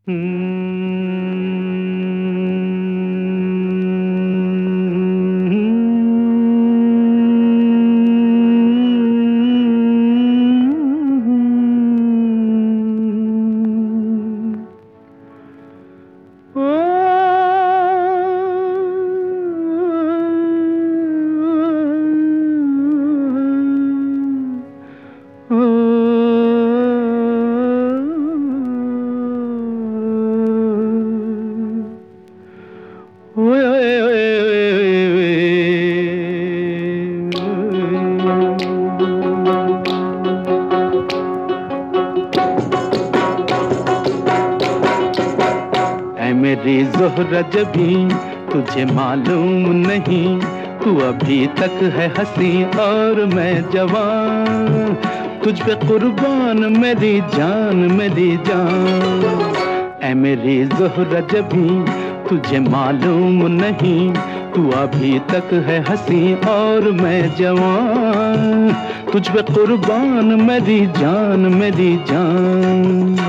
मेरी ज़ोहरा जबी तुझे मालूम नहीं, तू अभी तक है हंसी और मैं जवान, तुझ पे कुर्बान मेरी जान मेरी जान। ऐ मेरी ज़ोहरा जबी तुझे मालूम नहीं, तू अभी तक है हंसी और मैं जवान, तुझ पे कुर्बान मेरी जान मेरी जान।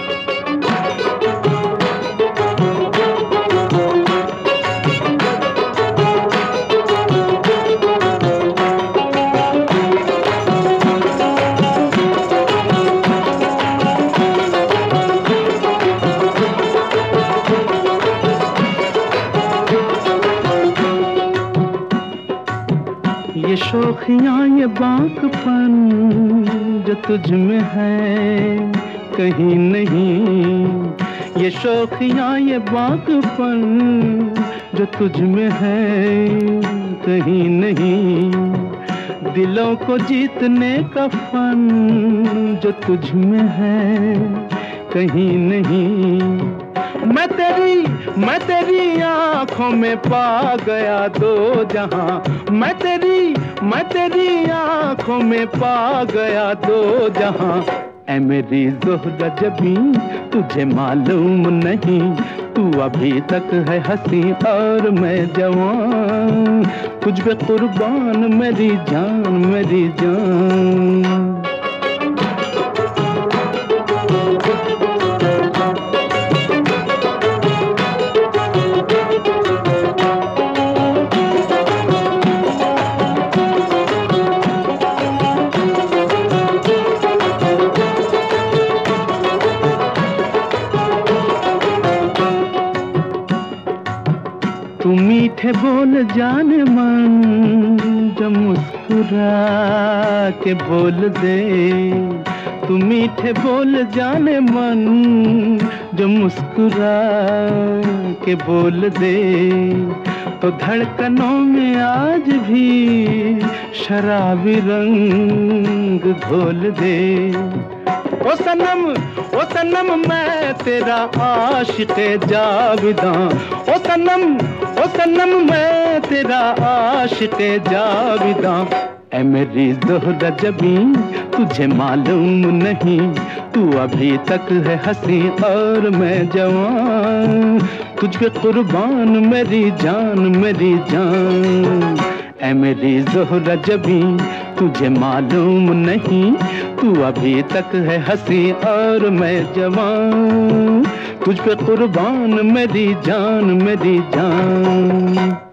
ये शौखियाँ ये बाँकपन जो तुझ में है कहीं नहीं, ये शौखियाँ ये बाँकपन जो तुझ में है कहीं नहीं, दिलों को जीतने का फन जो तुझ में है कहीं नहीं। मैं तेरी आँखों में पा गया दो जहां, मैं तेरी आँखों में पा गया दो जहां। ऐ मेरी ज़ोहरा जबी तुझे मालूम नहीं, तू अभी तक है हंसी और मैं जवान, तुझ पे कुर्बान मेरी जान मेरी जान। तू मीठे बोल जाने मन जो मुस्कुरा के बोल दे, तू मीठे बोल जाने मन जो मुस्कुरा के बोल दे, तो धड़कनों में आज भी शराबी रंग घोल दे। ओ सनम मैं तेरा आशिक़े जाविदां, ओ सनम मैं तेरा आशिक़े जाविदां। ऐ मेरी ज़ोहरा जबी तुझे मालूम नहीं, तू अभी तक है हंसी और मैं जवान, तुझ पे कुर्बान मेरी जान मेरी जान। ऐ मेरी ज़ोहरा जबी तुझे मालूम नहीं, तू अभी तक है हंसी और मैं जवान, तुझ पे कुर्बान मेरी जान मेरी जान।